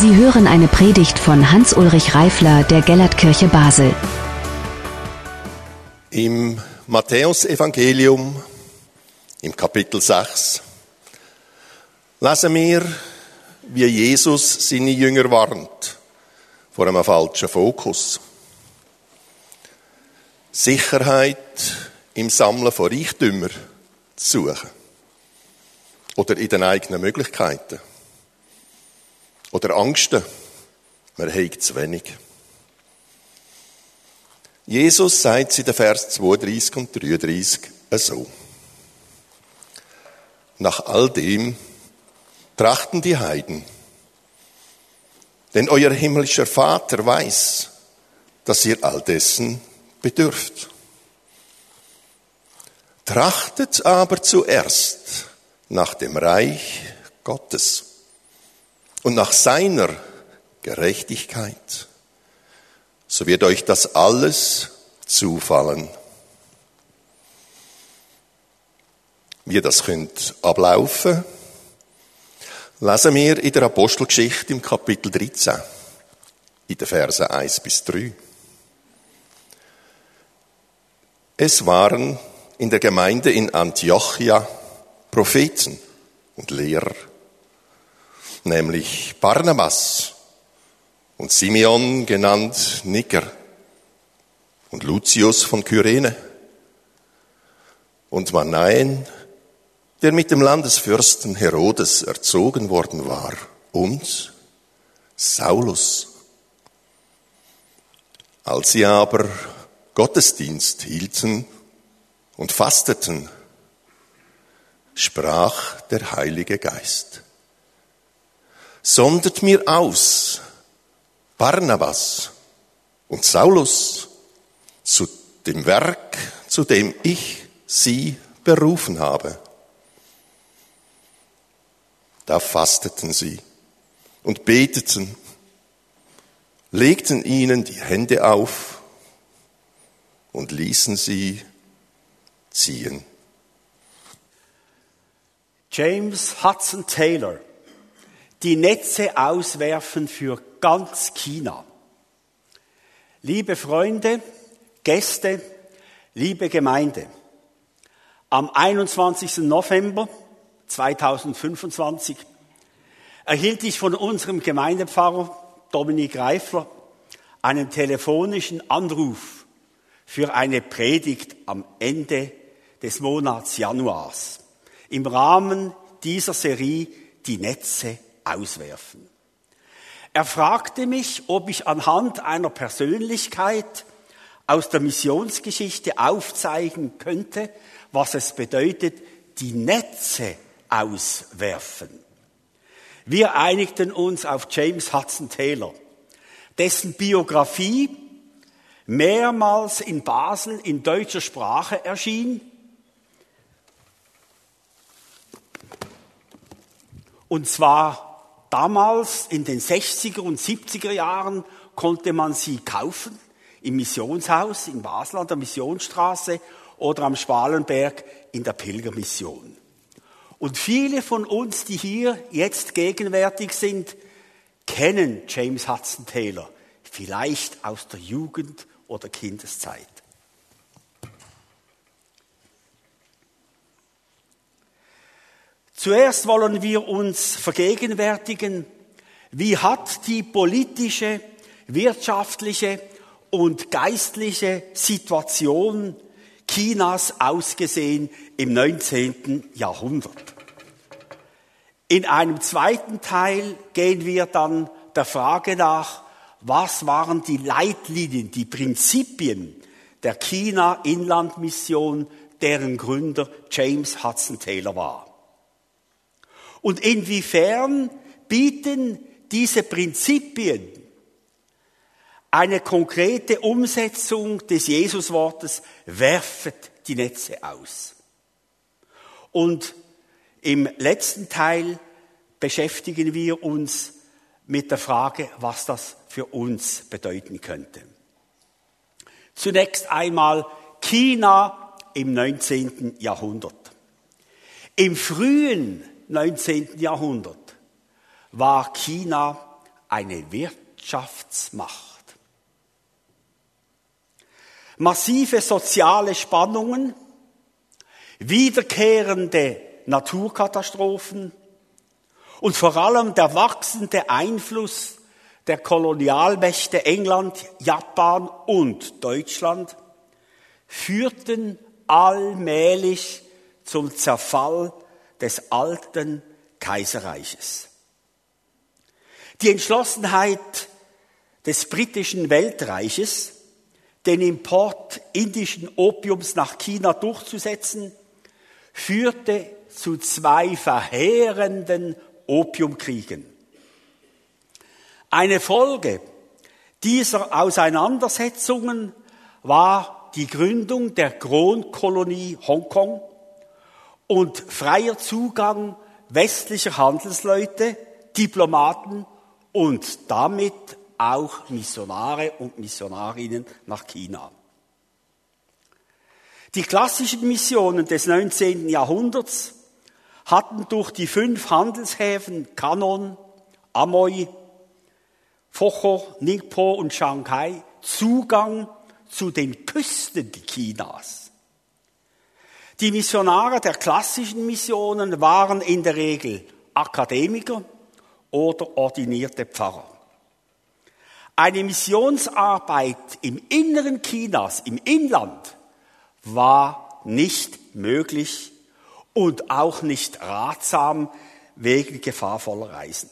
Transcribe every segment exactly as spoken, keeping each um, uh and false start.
Sie hören eine Predigt von Hans-Ulrich Reifler der Gellertkirche Basel. Im Matthäusevangelium, im Kapitel sechs, lesen wir, wie Jesus seine Jünger warnt vor einem falschen Fokus. Sicherheit im Sammeln von Reichtümern zu suchen. Oder in den eigenen Möglichkeiten. Oder Angsten, man hat zu wenig. Jesus sagt es in den Vers zweiunddreißig und dreiunddreißig so. Nach all dem trachten die Heiden. Denn euer himmlischer Vater weiß, dass ihr all dessen bedürft. Trachtet aber zuerst nach dem Reich Gottes und nach seiner Gerechtigkeit, so wird euch das alles zufallen. Wie das könnte ablaufen, lesen wir in der Apostelgeschichte im Kapitel dreizehn, in den Versen eins bis drei. Es waren in der Gemeinde in Antiochia Propheten und Lehrer, nämlich Barnabas und Simeon genannt Niger und Lucius von Kyrene und Manaen, der mit dem Landesfürsten Herodes erzogen worden war, und Saulus. Als sie aber Gottesdienst hielten und fasteten, sprach der Heilige Geist: Sondert mir aus Barnabas und Saulus zu dem Werk, zu dem ich sie berufen habe. Da fasteten sie und beteten, legten ihnen die Hände auf und ließen sie ziehen. James Hudson Taylor. Die Netze auswerfen für ganz China. Liebe Freunde, Gäste, liebe Gemeinde. Am einundzwanzigsten November zweitausendfünfundzwanzig erhielt ich von unserem Gemeindepfarrer Dominik Reifler einen telefonischen Anruf für eine Predigt am Ende des Monats Januars im Rahmen dieser Serie Die Netze auswerfen. Er fragte mich, ob ich anhand einer Persönlichkeit aus der Missionsgeschichte aufzeigen könnte, was es bedeutet, die Netze auswerfen. Wir einigten uns auf James Hudson Taylor, dessen Biografie mehrmals in Basel in deutscher Sprache erschien und zwar damals in den sechziger und siebziger Jahren konnte man sie kaufen im Missionshaus in Basel an der Missionsstraße oder am Schwalenberg in der Pilgermission. Und viele von uns, die hier jetzt gegenwärtig sind, kennen James Hudson Taylor, vielleicht aus der Jugend- oder Kindeszeit. Zuerst wollen wir uns vergegenwärtigen, wie hat die politische, wirtschaftliche und geistliche Situation Chinas ausgesehen im neunzehnten Jahrhundert. In einem zweiten Teil gehen wir dann der Frage nach, was waren die Leitlinien, die Prinzipien der China-Inlandmission, deren Gründer James Hudson Taylor war. Und inwiefern bieten diese Prinzipien eine konkrete Umsetzung des Jesuswortes, werfet die Netze aus. Und im letzten Teil beschäftigen wir uns mit der Frage, was das für uns bedeuten könnte. Zunächst einmal China im neunzehnten Jahrhundert. Im frühen neunzehnten Jahrhundert war China eine Wirtschaftsmacht. Massive soziale Spannungen, wiederkehrende Naturkatastrophen und vor allem der wachsende Einfluss der Kolonialmächte England, Japan und Deutschland führten allmählich zum Zerfall des alten Kaiserreiches. Die Entschlossenheit des britischen Weltreiches, den Import indischen Opiums nach China durchzusetzen, führte zu zwei verheerenden Opiumkriegen. Eine Folge dieser Auseinandersetzungen war die Gründung der Kronkolonie Hongkong und freier Zugang westlicher Handelsleute, Diplomaten und damit auch Missionare und Missionarinnen nach China. Die klassischen Missionen des neunzehnten Jahrhunderts hatten durch die fünf Handelshäfen Canton, Amoy, Focho, Ningpo und Shanghai Zugang zu den Küsten Chinas. Die Missionare der klassischen Missionen waren in der Regel Akademiker oder ordinierte Pfarrer. Eine Missionsarbeit im Inneren Chinas, im Inland, war nicht möglich und auch nicht ratsam wegen gefahrvoller Reisen.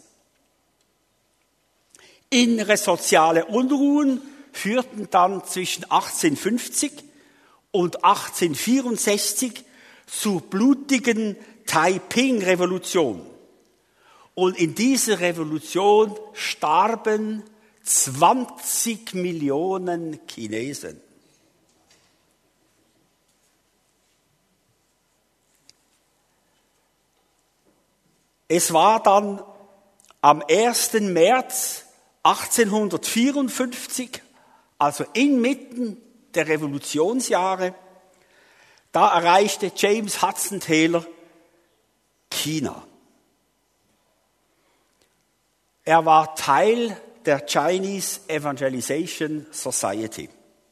Innere soziale Unruhen führten dann zwischen achtzehnhundertfünfzig und achtzehnhundertvierundsechzig zur blutigen Taiping-Revolution. Und in dieser Revolution starben zwanzig Millionen Chinesen. Es war dann am ersten März achtzehnhundertvierundfünfzig, also inmitten der Revolutionsjahre, da erreichte James Hudson Taylor China. Er war Teil der Chinese Evangelization Society.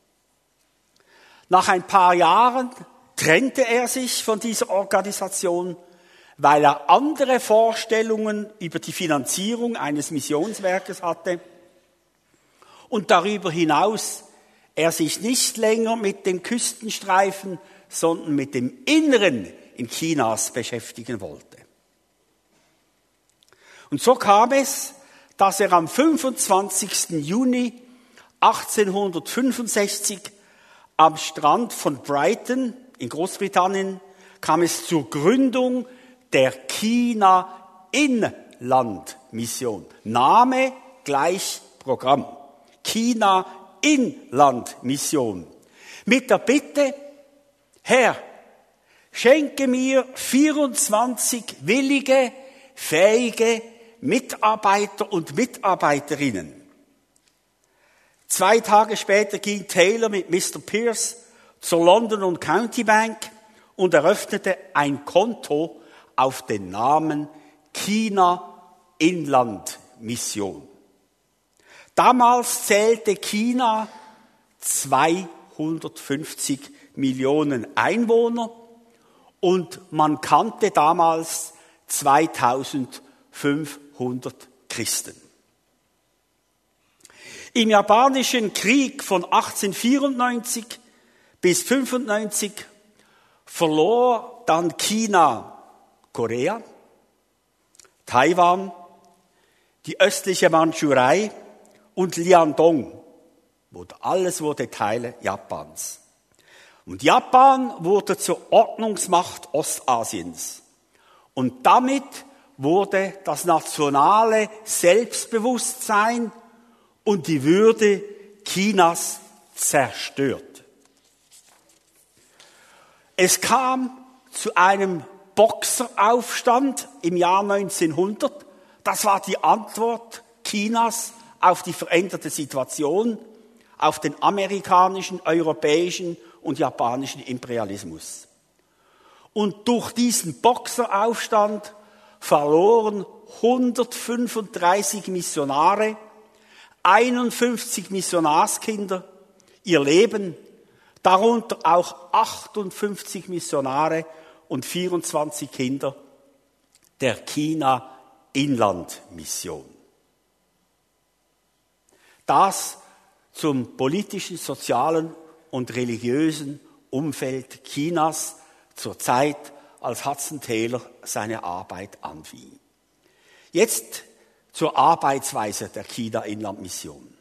Nach ein paar Jahren trennte er sich von dieser Organisation, weil er andere Vorstellungen über die Finanzierung eines Missionswerkes hatte und darüber hinaus er sich nicht länger mit dem Küstenstreifen, sondern mit dem Inneren in Chinas beschäftigen wollte. Und so kam es, dass er am fünfundzwanzigsten Juni achtzehnhundertfünfundsechzig am Strand von Brighton in Großbritannien kam es zur Gründung der China-Inland-Mission. Name gleich Programm. China-Inland-Mission. Mit der Bitte, Herr, schenke mir vierundzwanzig willige, fähige Mitarbeiter und Mitarbeiterinnen. Zwei Tage später ging Taylor mit Mister Pierce zur London und County Bank und eröffnete ein Konto auf den Namen China-Inland-Mission. Damals zählte China zweihundertfünfzig Millionen Einwohner und man kannte damals zweitausendfünfhundert Christen. Im Japanischen Krieg von achtzehnhundertvierundneunzig bis fünfundneunzig verlor dann China Korea, Taiwan, die östliche Mandschurei und Liaodong. Alles wurde Teil Japans. Und Japan wurde zur Ordnungsmacht Ostasiens. Und damit wurde das nationale Selbstbewusstsein und die Würde Chinas zerstört. Es kam zu einem Boxeraufstand im Jahr neunzehnhundert. Das war die Antwort Chinas auf die veränderte Situation, auf den amerikanischen, europäischen und japanischen Imperialismus. Und durch diesen Boxeraufstand verloren hundertfünfunddreißig Missionare, einundfünfzig Missionarskinder ihr Leben, darunter auch achtundfünfzig Missionare und vierundzwanzig Kinder der China-Inland-Mission. Das zum politischen, sozialen und religiösen Umfeld Chinas zur Zeit, als Hudson Taylor seine Arbeit anfing. Jetzt zur Arbeitsweise der China-Inland-Mission.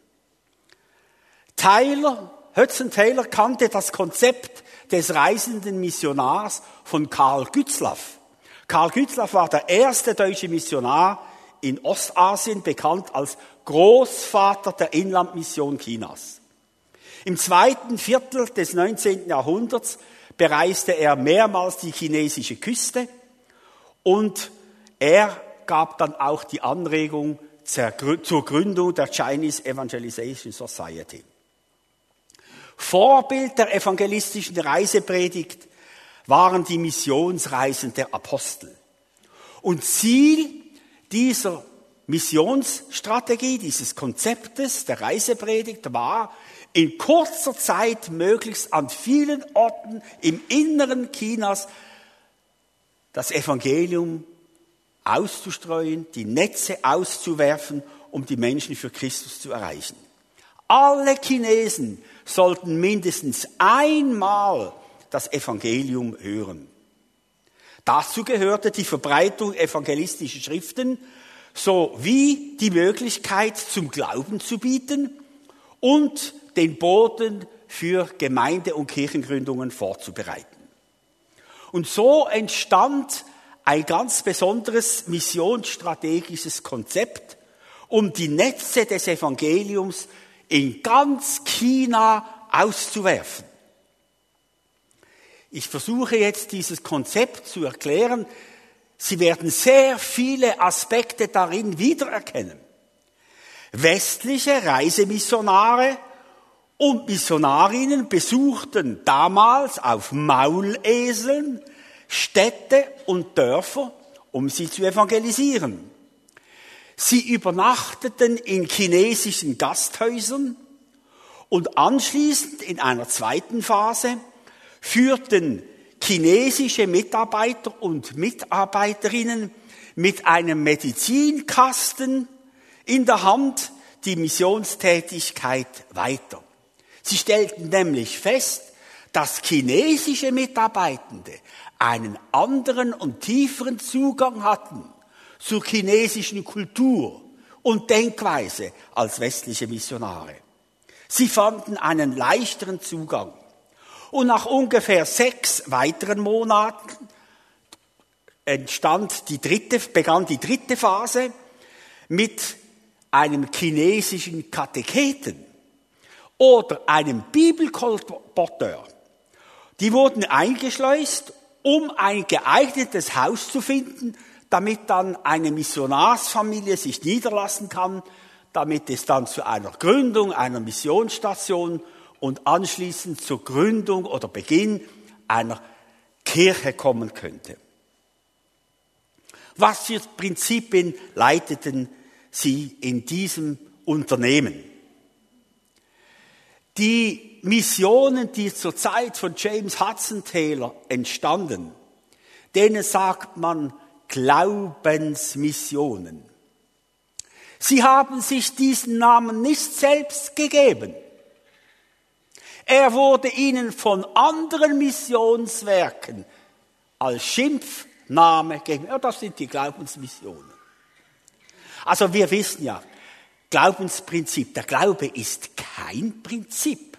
Taylor, Hudson Taylor kannte das Konzept des reisenden Missionars von Karl Gützlaff. Karl Gützlaff war der erste deutsche Missionar in Ostasien, bekannt als Großvater der Inlandmission Chinas. Im zweiten Viertel des neunzehnten Jahrhunderts bereiste er mehrmals die chinesische Küste und er gab dann auch die Anregung zur Gründung der Chinese Evangelization Society. Vorbild der evangelistischen Reisepredigt waren die Missionsreisen der Apostel. Und Ziel dieser Missionsstrategie, dieses Konzeptes der Reisepredigt war, in kurzer Zeit möglichst an vielen Orten im Inneren Chinas das Evangelium auszustreuen, die Netze auszuwerfen, um die Menschen für Christus zu erreichen. Alle Chinesen sollten mindestens einmal das Evangelium hören. Dazu gehörte die Verbreitung evangelistischer Schriften sowie die Möglichkeit, zum Glauben zu bieten und den Boden für Gemeinde- und Kirchengründungen vorzubereiten. Und so entstand ein ganz besonderes missionsstrategisches Konzept, um die Netze des Evangeliums in ganz China auszuwerfen. Ich versuche jetzt dieses Konzept zu erklären. Sie werden sehr viele Aspekte darin wiedererkennen. Westliche Reisemissionare und Missionarinnen besuchten damals auf Mauleseln Städte und Dörfer, um sie zu evangelisieren. Sie übernachteten in chinesischen Gasthäusern und anschließend in einer zweiten Phase führten chinesische Mitarbeiter und Mitarbeiterinnen mit einem Medizinkasten in der Hand die Missionstätigkeit weiter. Sie stellten nämlich fest, dass chinesische Mitarbeitende einen anderen und tieferen Zugang hatten zur chinesischen Kultur und Denkweise als westliche Missionare. Sie fanden einen leichteren Zugang. Und nach ungefähr sechs weiteren Monaten entstand die dritte, begann die dritte Phase mit einem chinesischen Katecheten oder einem Bibelkolporteur. Die wurden eingeschleust, um ein geeignetes Haus zu finden, damit dann eine Missionarsfamilie sich niederlassen kann, damit es dann zu einer Gründung einer Missionsstation und anschließend zur Gründung oder Beginn einer Kirche kommen könnte. Was für Prinzipien leiteten sie in diesem Unternehmen? Die Missionen, die zur Zeit von James Hudson Taylor entstanden, denen sagt man Glaubensmissionen. Sie haben sich diesen Namen nicht selbst gegeben. Er wurde ihnen von anderen Missionswerken als Schimpfname gegeben. Ja, das sind die Glaubensmissionen. Also wir wissen ja, Glaubensprinzip, der Glaube ist kein Prinzip.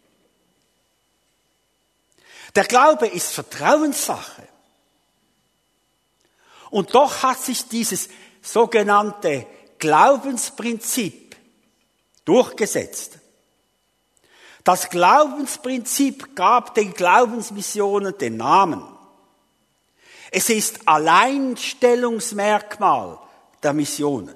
Der Glaube ist Vertrauenssache. Und doch hat sich dieses sogenannte Glaubensprinzip durchgesetzt. Das Glaubensprinzip gab den Glaubensmissionen den Namen. Es ist Alleinstellungsmerkmal der Missionen.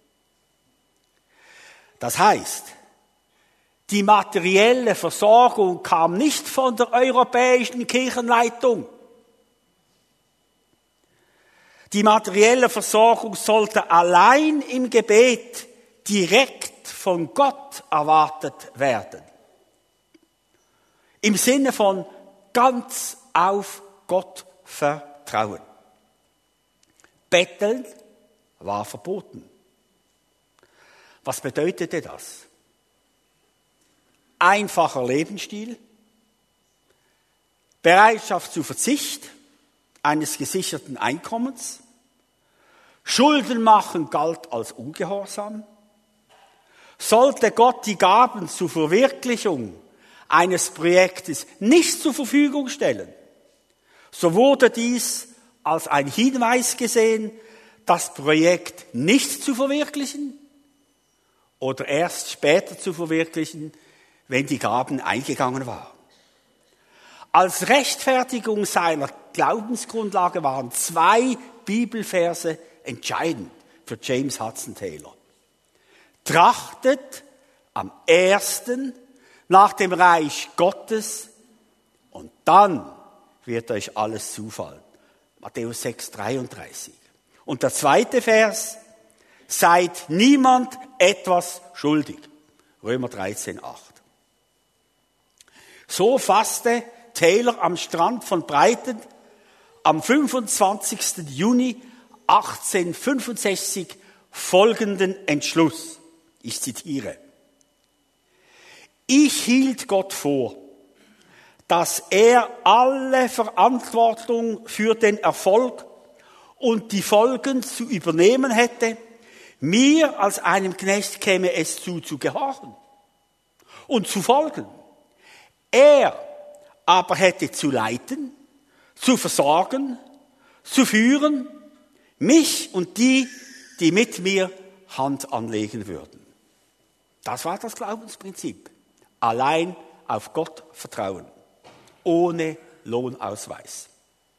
Das heißt, die materielle Versorgung kam nicht von der europäischen Kirchenleitung. Die materielle Versorgung sollte allein im Gebet direkt von Gott erwartet werden. Im Sinne von ganz auf Gott vertrauen. Betteln war verboten. Was bedeutete das? Einfacher Lebensstil, Bereitschaft zu Verzicht eines gesicherten Einkommens, Schulden machen galt als Ungehorsam. Sollte Gott die Gaben zur Verwirklichung eines Projektes nicht zur Verfügung stellen, so wurde dies als ein Hinweis gesehen, das Projekt nicht zu verwirklichen oder erst später zu verwirklichen, wenn die Gaben eingegangen waren. Als Rechtfertigung seiner Glaubensgrundlage waren zwei Bibelverse entscheidend für James Hudson Taylor. Trachtet am ersten nach dem Reich Gottes und dann wird euch alles zufallen. Matthäus sechs, dreiunddreißig. Und der zweite Vers, seid niemand etwas schuldig. Römer dreizehn, acht. So fasste Taylor am Strand von Brighton am fünfundzwanzigsten Juni achtzehnhundertfünfundsechzig folgenden Entschluss. Ich zitiere. Ich hielt Gott vor, dass er alle Verantwortung für den Erfolg und die Folgen zu übernehmen hätte. Mir als einem Knecht käme es zu, zu gehorchen und zu folgen. Er aber hätte zu leiten, zu versorgen, zu führen, mich und die, die mit mir Hand anlegen würden. Das war das Glaubensprinzip. Allein auf Gott vertrauen, ohne Lohnausweis.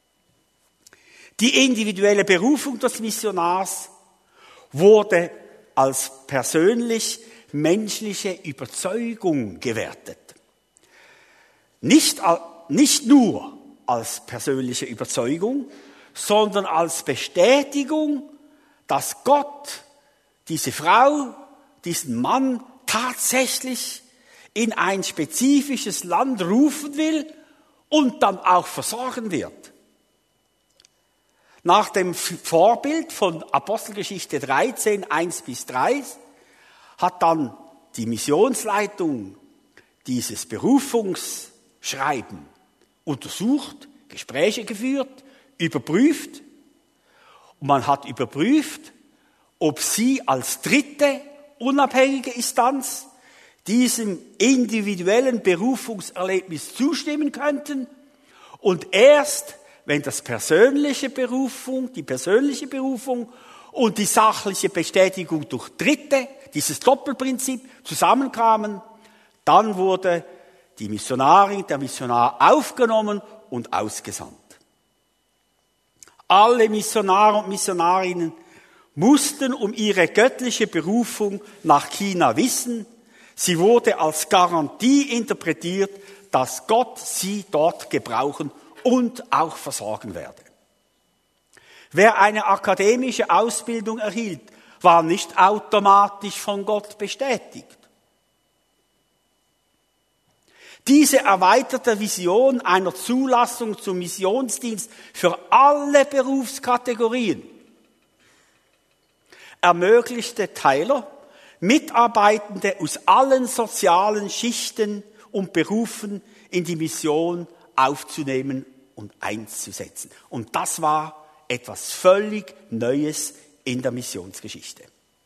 Die individuelle Berufung des Missionars wurde als persönlich menschliche Überzeugung gewertet. Nicht, nicht nur als persönliche Überzeugung, sondern als Bestätigung, dass Gott diese Frau, diesen Mann tatsächlich in ein spezifisches Land rufen will und dann auch versorgen wird. Nach dem Vorbild von Apostelgeschichte dreizehn, eins bis drei hat dann die Missionsleitung dieses Berufungsschreiben untersucht, Gespräche geführt, überprüft. Und man hat überprüft, ob sie als dritte unabhängige Instanz diesem individuellen Berufungserlebnis zustimmen könnten. Und erst wenn das persönliche Berufung, die persönliche Berufung und die sachliche Bestätigung durch Dritte, dieses Doppelprinzip, zusammenkamen, dann wurde die Missionarin, der Missionar aufgenommen und ausgesandt. Alle Missionare und Missionarinnen mussten um ihre göttliche Berufung nach China wissen. Sie wurde als Garantie interpretiert, dass Gott sie dort gebrauchen und auch versorgen werde. Wer eine akademische Ausbildung erhielt, war nicht automatisch von Gott bestätigt. Diese erweiterte Vision einer Zulassung zum Missionsdienst für alle Berufskategorien ermöglichte Taylor, Mitarbeitende aus allen sozialen Schichten und Berufen in die Mission aufzunehmen und einzusetzen. Und das war etwas völlig Neues in der Missionsgeschichte.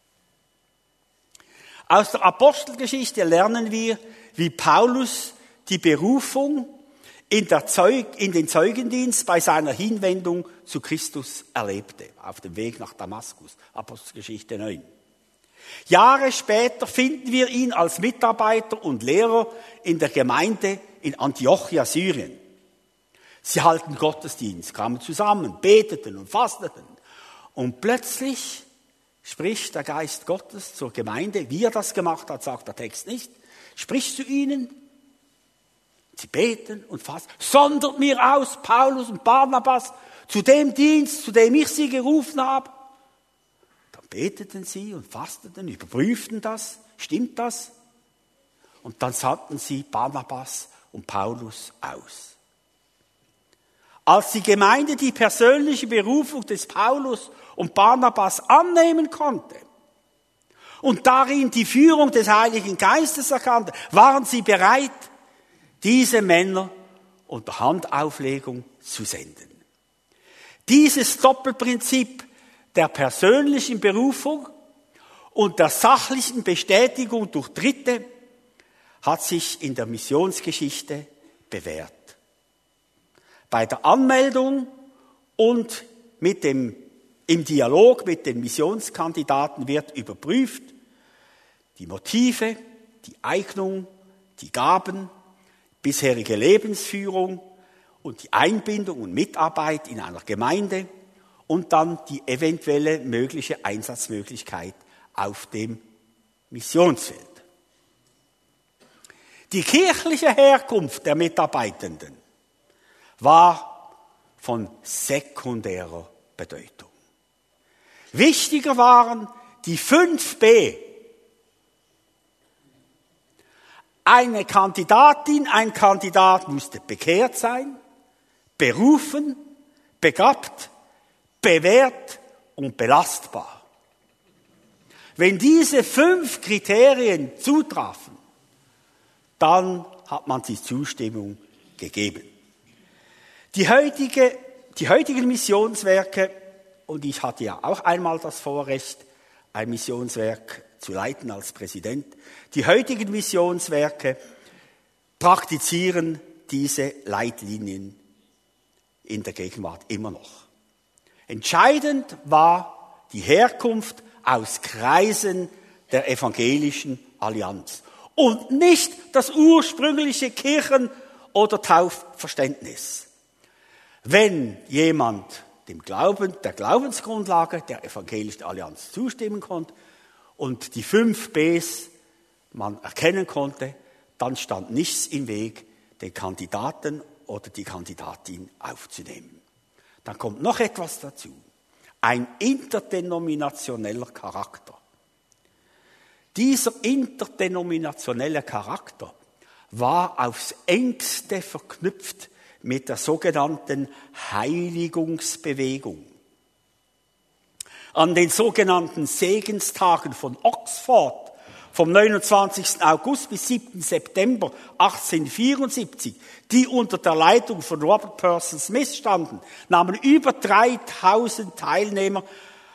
Aus der Apostelgeschichte lernen wir, wie Paulus die Berufung in, der Zeug, in den Zeugendienst bei seiner Hinwendung zu Christus erlebte, auf dem Weg nach Damaskus, Apostelgeschichte neun. Jahre später finden wir ihn als Mitarbeiter und Lehrer in der Gemeinde in Antiochia, Syrien. Sie halten Gottesdienst, kamen zusammen, beteten und fasteten. Und plötzlich spricht der Geist Gottes zur Gemeinde, wie er das gemacht hat, sagt der Text nicht, spricht zu ihnen, sie beten und fasten, sondert mir aus, Paulus und Barnabas, zu dem Dienst, zu dem ich sie gerufen habe. Dann beteten sie und fasteten, überprüften das, stimmt das? Und dann sandten sie Barnabas und Paulus aus. Als die Gemeinde die persönliche Berufung des Paulus und Barnabas annehmen konnte und darin die Führung des Heiligen Geistes erkannte, waren sie bereit, diese Männer unter Handauflegung zu senden. Dieses Doppelprinzip der persönlichen Berufung und der sachlichen Bestätigung durch Dritte hat sich in der Missionsgeschichte bewährt. Bei der Anmeldung und mit dem, im Dialog mit den Missionskandidaten wird überprüft die Motive, die Eignung, die Gaben, bisherige Lebensführung und die Einbindung und Mitarbeit in einer Gemeinde und dann die eventuelle mögliche Einsatzmöglichkeit auf dem Missionsfeld. Die kirchliche Herkunft der Mitarbeitenden war von sekundärer Bedeutung. Wichtiger waren die fünf B. Eine Kandidatin, ein Kandidat musste bekehrt sein, berufen, begabt, bewährt und belastbar. Wenn diese fünf Kriterien zutrafen, dann hat man die Zustimmung gegeben. Die, heutige, die heutigen Missionswerke, und ich hatte ja auch einmal das Vorrecht, ein Missionswerk zu leiten als Präsident, die heutigen Missionswerke praktizieren diese Leitlinien in der Gegenwart immer noch. Entscheidend war die Herkunft aus Kreisen der evangelischen Allianz und nicht das ursprüngliche Kirchen- oder Taufverständnis. Wenn jemand dem Glauben, der Glaubensgrundlage der evangelischen Allianz zustimmen konnte und die fünf Bs man erkennen konnte, dann stand nichts im Weg, den Kandidaten oder die Kandidatin aufzunehmen. Dann kommt noch etwas dazu. Ein interdenominationeller Charakter. Dieser interdenominationelle Charakter war aufs engste verknüpft mit der sogenannten Heiligungsbewegung. An den sogenannten Segenstagen von Oxford vom neunundzwanzigsten August bis siebten September achtzehnhundertvierundsiebzig, die unter der Leitung von Robert Person Smith standen, nahmen über dreitausend Teilnehmer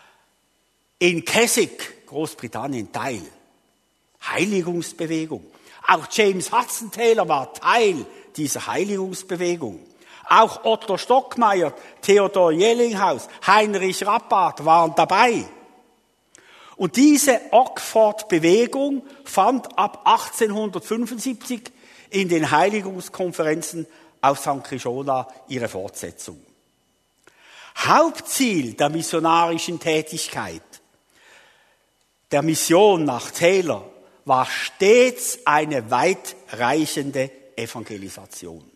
in Keswick, Großbritannien, teil. Heiligungsbewegung. Auch James Hudson Taylor war Teil dieser Heiligungsbewegung. Auch Otto Stockmeier, Theodor Jellinghaus, Heinrich Rappard waren dabei. Und diese Oxford-Bewegung fand ab achtzehnhundertfünfundsiebzig in den Heiligungskonferenzen auf Sankt Krishona ihre Fortsetzung. Hauptziel der missionarischen Tätigkeit, der Mission nach Taylor, war stets eine weitreichende Evangelisation.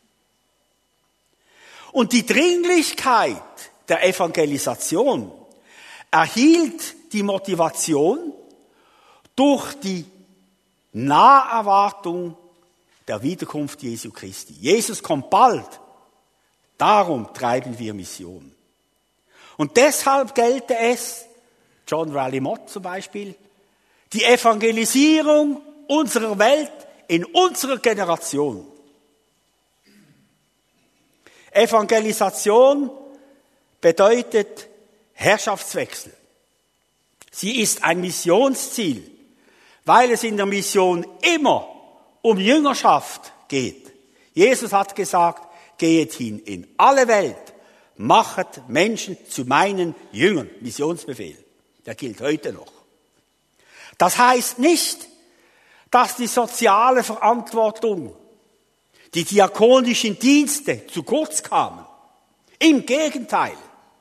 Und die Dringlichkeit der Evangelisation erhielt die Motivation durch die Naherwartung der Wiederkunft Jesu Christi. Jesus kommt bald, darum treiben wir Mission. Und deshalb gelte es, John Raleigh Mott zum Beispiel, die Evangelisierung unserer Welt in unserer Generation. Evangelisation bedeutet Herrschaftswechsel. Sie ist ein Missionsziel, weil es in der Mission immer um Jüngerschaft geht. Jesus hat gesagt, geht hin in alle Welt, machet Menschen zu meinen Jüngern. Missionsbefehl, der gilt heute noch. Das heißt nicht, dass die soziale Verantwortung, die diakonischen Dienste zu kurz kamen. Im Gegenteil.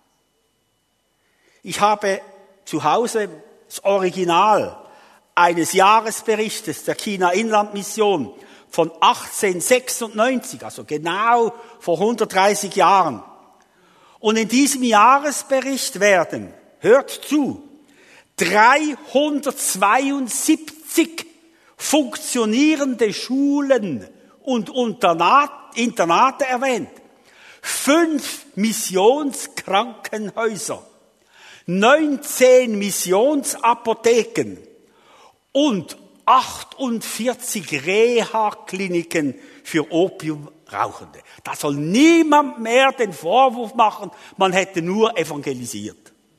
Ich habe zu Hause das Original eines Jahresberichtes der China-Inland-Mission von achtzehnhundertsechsundneunzig, also genau vor hundertdreißig Jahren. Und in diesem Jahresbericht werden, hört zu, dreihundertzweiundsiebzig funktionierende Schulen und Internate erwähnt, fünf Missionskrankenhäuser, neunzehn Missionsapotheken und achtundvierzig Reha-Kliniken für Opiumrauchende. Da soll niemand mehr den Vorwurf machen, man hätte nur evangelisiert.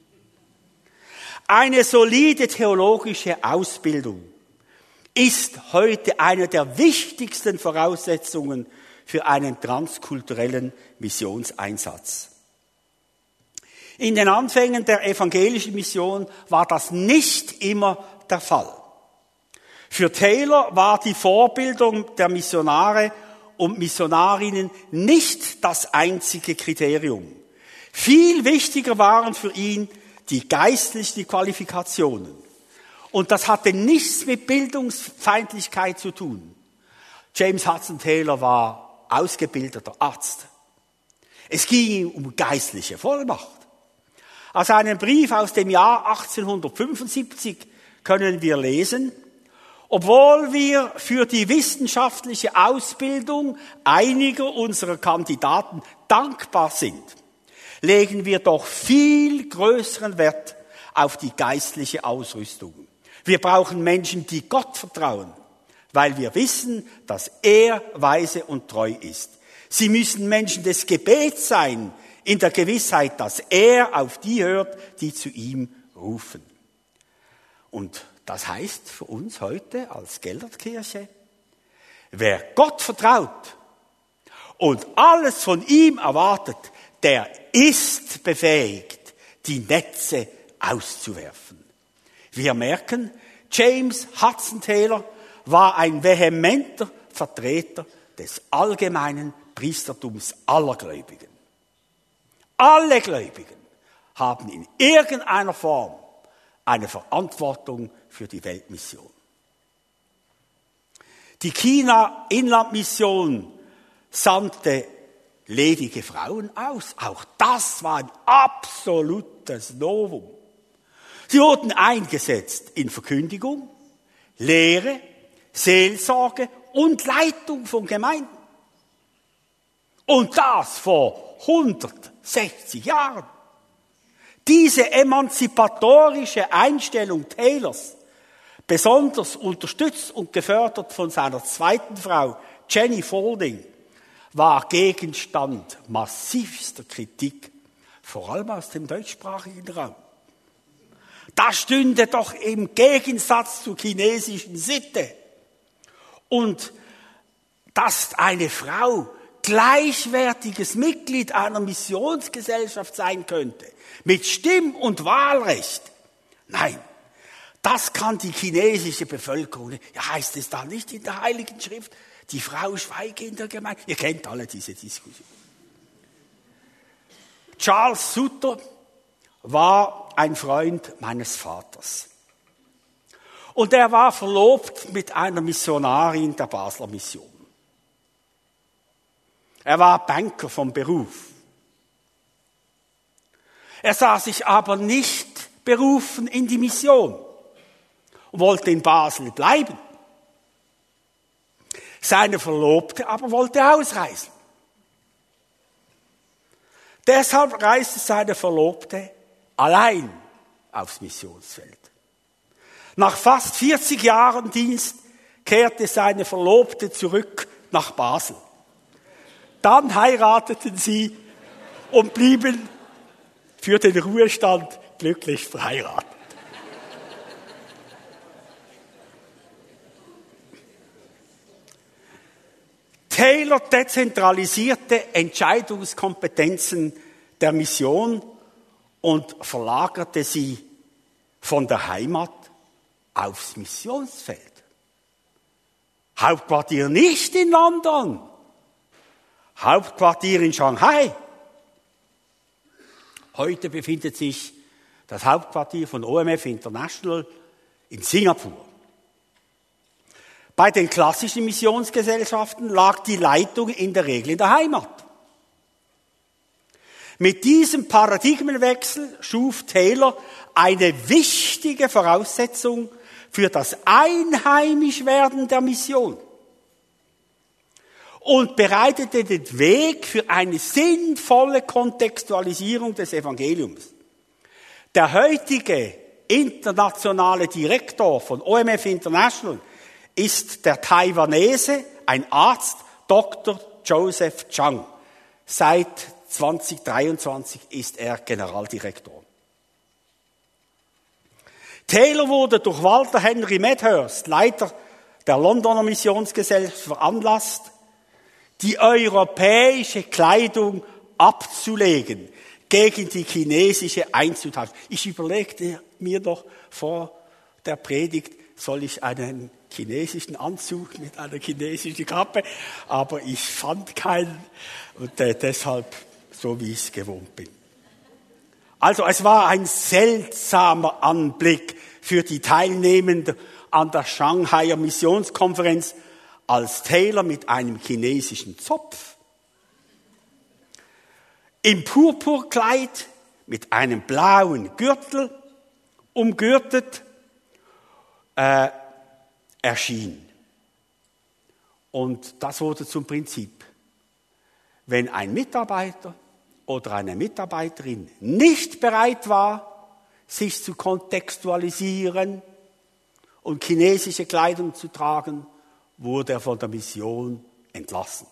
Eine solide theologische Ausbildung ist heute eine der wichtigsten Voraussetzungen für einen transkulturellen Missionseinsatz. In den Anfängen der evangelischen Mission war das nicht immer der Fall. Für Taylor war die Vorbildung der Missionare und Missionarinnen nicht das einzige Kriterium. Viel wichtiger waren für ihn die geistlichen Qualifikationen. Und das hatte nichts mit Bildungsfeindlichkeit zu tun. James Hudson Taylor war ausgebildeter Arzt. Es ging ihm um geistliche Vollmacht. Aus einem Brief aus dem Jahr achtzehnhundertfünfundsiebzig können wir lesen: Obwohl wir für die wissenschaftliche Ausbildung einiger unserer Kandidaten dankbar sind, legen wir doch viel größeren Wert auf die geistliche Ausrüstung. Wir brauchen Menschen, die Gott vertrauen, weil wir wissen, dass er weise und treu ist. Sie müssen Menschen des Gebets sein, in der Gewissheit, dass er auf die hört, die zu ihm rufen. Und das heißt für uns heute als Gellertkirche, wer Gott vertraut und alles von ihm erwartet, der ist befähigt, die Netze auszuwerfen. Wir merken, James Hudson Taylor war ein vehementer Vertreter des allgemeinen Priestertums aller Gläubigen. Alle Gläubigen haben in irgendeiner Form eine Verantwortung für die Weltmission. Die China-Inlandmission sandte ledige Frauen aus. Auch das war ein absolutes Novum. Sie wurden eingesetzt in Verkündigung, Lehre, Seelsorge und Leitung von Gemeinden. Und das vor hundertsechzig Jahren. Diese emanzipatorische Einstellung Taylors, besonders unterstützt und gefördert von seiner zweiten Frau Jenny Faulding, war Gegenstand massivster Kritik, vor allem aus dem deutschsprachigen Raum. Das stünde doch im Gegensatz zur chinesischen Sitte. Und dass eine Frau gleichwertiges Mitglied einer Missionsgesellschaft sein könnte, mit Stimm- und Wahlrecht. Nein, das kann die chinesische Bevölkerung nicht. Ja, heißt es da nicht in der Heiligen Schrift, die Frau schweige in der Gemeinde? Ihr kennt alle diese Diskussion. Charles Sutter war ein Freund meines Vaters. Und er war verlobt mit einer Missionarin der Basler Mission. Er war Banker vom Beruf. Er sah sich aber nicht berufen in die Mission und wollte in Basel bleiben. Seine Verlobte aber wollte ausreisen. Deshalb reiste seine Verlobte allein aufs Missionsfeld. Nach fast vierzig Jahren Dienst kehrte seine Verlobte zurück nach Basel. Dann heirateten sie und blieben für den Ruhestand glücklich verheiratet. Taylor dezentralisierte Entscheidungskompetenzen der Mission und verlagerte sie von der Heimat aufs Missionsfeld. Hauptquartier nicht in London, Hauptquartier in Shanghai. Heute befindet sich das Hauptquartier von O M F International in Singapur. Bei den klassischen Missionsgesellschaften lag die Leitung in der Regel in der Heimat. Mit diesem Paradigmenwechsel schuf Taylor eine wichtige Voraussetzung für das Einheimischwerden der Mission und bereitete den Weg für eine sinnvolle Kontextualisierung des Evangeliums. Der heutige internationale Direktor von O M F International ist der Taiwanese, ein Arzt, Doktor Joseph Chang. Seit zwanzig dreiundzwanzig ist er Generaldirektor. Taylor wurde durch Walter Henry Medhurst, Leiter der Londoner Missionsgesellschaft, veranlasst, die europäische Kleidung abzulegen, gegen die chinesische einzutauschen. Ich überlegte mir doch vor der Predigt, soll ich einen chinesischen Anzug mit einer chinesischen Kappe, aber ich fand keinen und äh, deshalb so, wie ich es gewohnt bin. Also es war ein seltsamer Anblick für die Teilnehmenden an der Shanghaier Missionskonferenz, als Taylor mit einem chinesischen Zopf, im Purpurkleid mit einem blauen Gürtel umgürtet äh, erschien. Und das wurde zum Prinzip. Wenn ein Mitarbeiter oder eine Mitarbeiterin nicht bereit war, sich zu kontextualisieren und chinesische Kleidung zu tragen, wurde er von der Mission entlassen.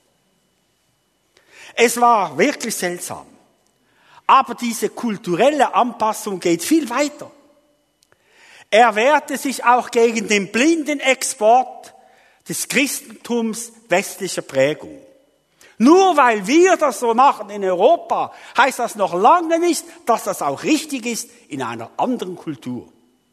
Es war wirklich seltsam. Aber diese kulturelle Anpassung geht viel weiter. Er wehrte sich auch gegen den blinden Export des Christentums westlicher Prägung. Nur weil wir das so machen in Europa, heißt das noch lange nicht, dass das auch richtig ist in einer anderen Kultur.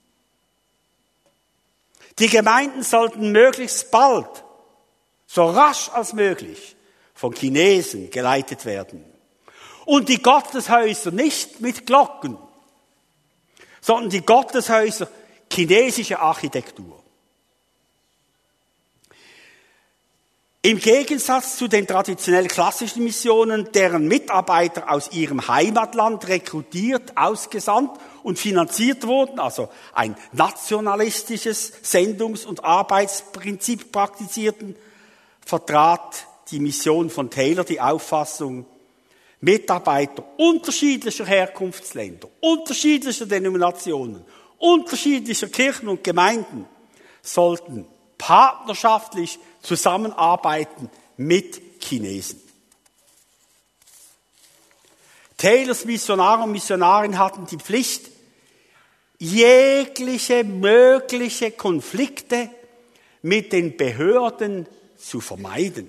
Die Gemeinden sollten möglichst bald, so rasch als möglich, von Chinesen geleitet werden. Und die Gotteshäuser nicht mit Glocken, sondern die Gotteshäuser chinesische Architektur. Im Gegensatz zu den traditionell klassischen Missionen, deren Mitarbeiter aus ihrem Heimatland rekrutiert, ausgesandt und finanziert wurden, also ein nationalistisches Sendungs- und Arbeitsprinzip praktizierten, vertrat die Mission von Taylor die Auffassung, Mitarbeiter unterschiedlicher Herkunftsländer, unterschiedlicher Denominationen, unterschiedlicher Kirchen und Gemeinden sollten partnerschaftlich zusammenarbeiten mit Chinesen. Taylors Missionare und Missionarinnen hatten die Pflicht, jegliche mögliche Konflikte mit den Behörden zu vermeiden.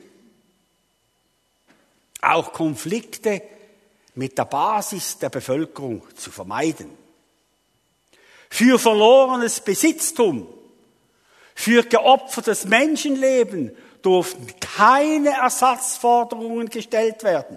Auch Konflikte mit der Basis der Bevölkerung zu vermeiden. Für verlorenes Besitztum, für geopfertes Menschenleben durften keine Ersatzforderungen gestellt werden.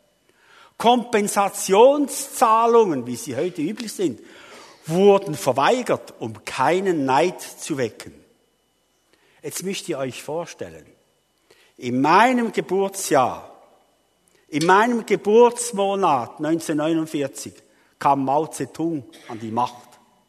Kompensationszahlungen, wie sie heute üblich sind, wurden verweigert, um keinen Neid zu wecken. Jetzt müsst ihr euch vorstellen, in meinem Geburtsjahr, in meinem Geburtsmonat neunzehnhundertneunundvierzig kam Mao Zedong an die Macht.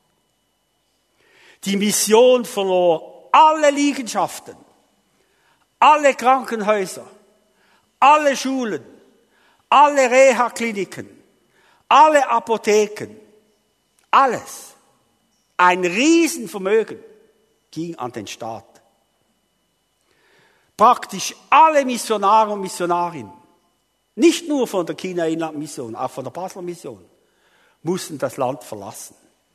Die Mission verlor alle Liegenschaften, alle Krankenhäuser, alle Schulen, alle Reha-Kliniken, alle Apotheken, alles. Ein Riesenvermögen ging an den Staat. Praktisch alle Missionare und Missionarinnen, nicht nur von der China-Inland-Mission, auch von der Basler Mission, mussten das Land verlassen.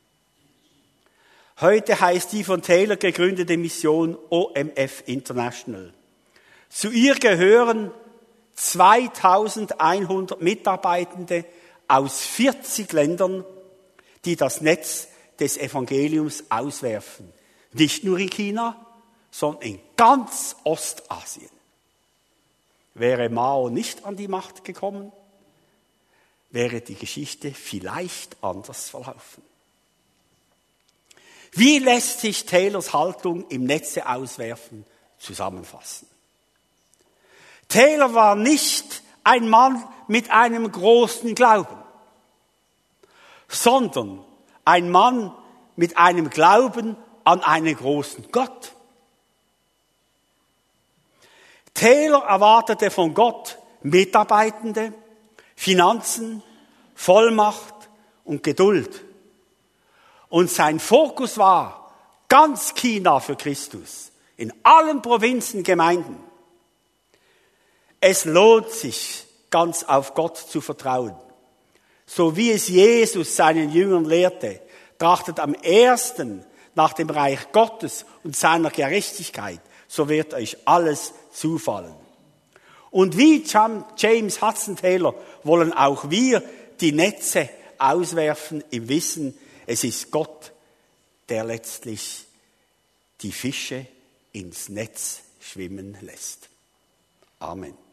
Heute heißt die von Taylor gegründete Mission O M F International. Zu ihr gehören zweitausendeinhundert Mitarbeitende aus vierzig Ländern, die das Netz des Evangeliums auswerfen. Nicht nur in China, sondern in ganz Ostasien. Wäre Mao nicht an die Macht gekommen, wäre die Geschichte vielleicht anders verlaufen. Wie lässt sich Taylors Haltung im Netze auswerfen zusammenfassen? Taylor war nicht ein Mann mit einem großen Glauben, sondern ein Mann mit einem Glauben an einen großen Gott. Taylor erwartete von Gott Mitarbeitende, Finanzen, Vollmacht und Geduld. Und sein Fokus war ganz China für Christus, in allen Provinzen, Gemeinden. Es lohnt sich, ganz auf Gott zu vertrauen. So wie es Jesus seinen Jüngern lehrte, trachtet am ersten nach dem Reich Gottes und seiner Gerechtigkeit, so wird euch alles zufallen. Und wie James Hudson Taylor wollen auch wir die Netze auswerfen im Wissen, es ist Gott, der letztlich die Fische ins Netz schwimmen lässt. Amen.